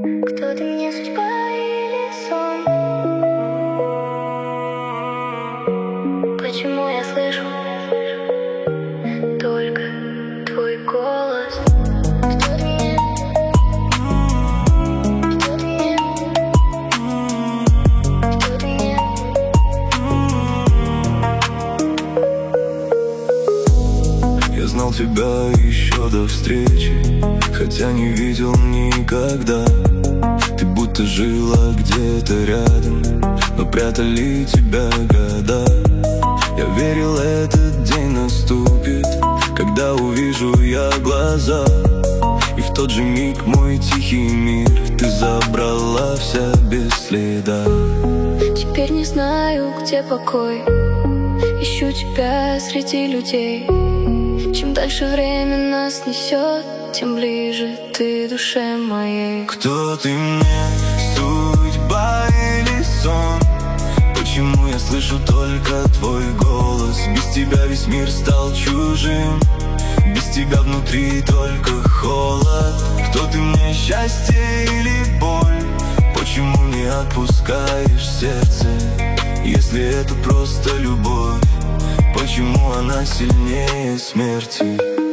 Кто ты мне, судьба или сон? Почему я слышу только твой голос? Кто ты мне? Кто ты мне? Кто ты мне? Я знал тебя еще до встречи, хотя не видел никогда. Ты будто жила где-то рядом, но прятали тебя года. Я верил, этот день наступит, когда увижу я глаза. И в тот же миг мой тихий мир ты забрала вся без следа. Теперь не знаю, где покой, ищу тебя среди людей. Чем дальше время нас несет, тем ближе ты душе моей. Кто ты мне, судьба или сон? Почему я слышу только твой голос? Без тебя весь мир стал чужим, без тебя внутри только холод. Кто ты мне, счастье или боль? Почему не отпускаешь сердце, если это просто любовь? Почему она сильнее смерти?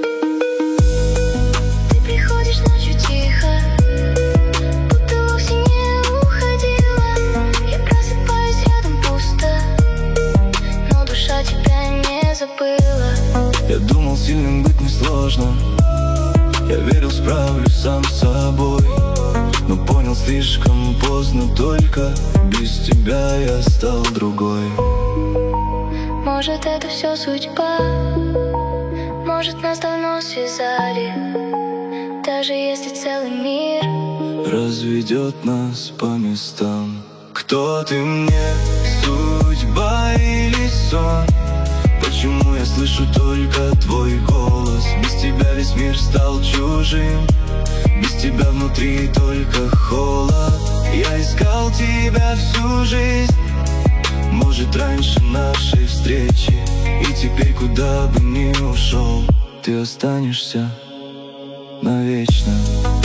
Ты приходишь ночью тихо, будто вовсе не уходила. Я просыпаюсь, рядом пусто, но душа тебя не забыла. Я думал, сильным быть несложно, я верил, справлюсь сам с собой, но понял слишком поздно, только без тебя я стал другой. Может, это все судьба, может, нас давно связали. Даже если целый мир разведет нас по местам. Кто ты мне, судьба или сон? Почему я слышу только твой голос? Без тебя весь мир стал чужим, без тебя внутри только холод. Я искал тебя всю жизнь, может, раньше нашей встречи, и теперь куда бы ни ушел, ты останешься навечно.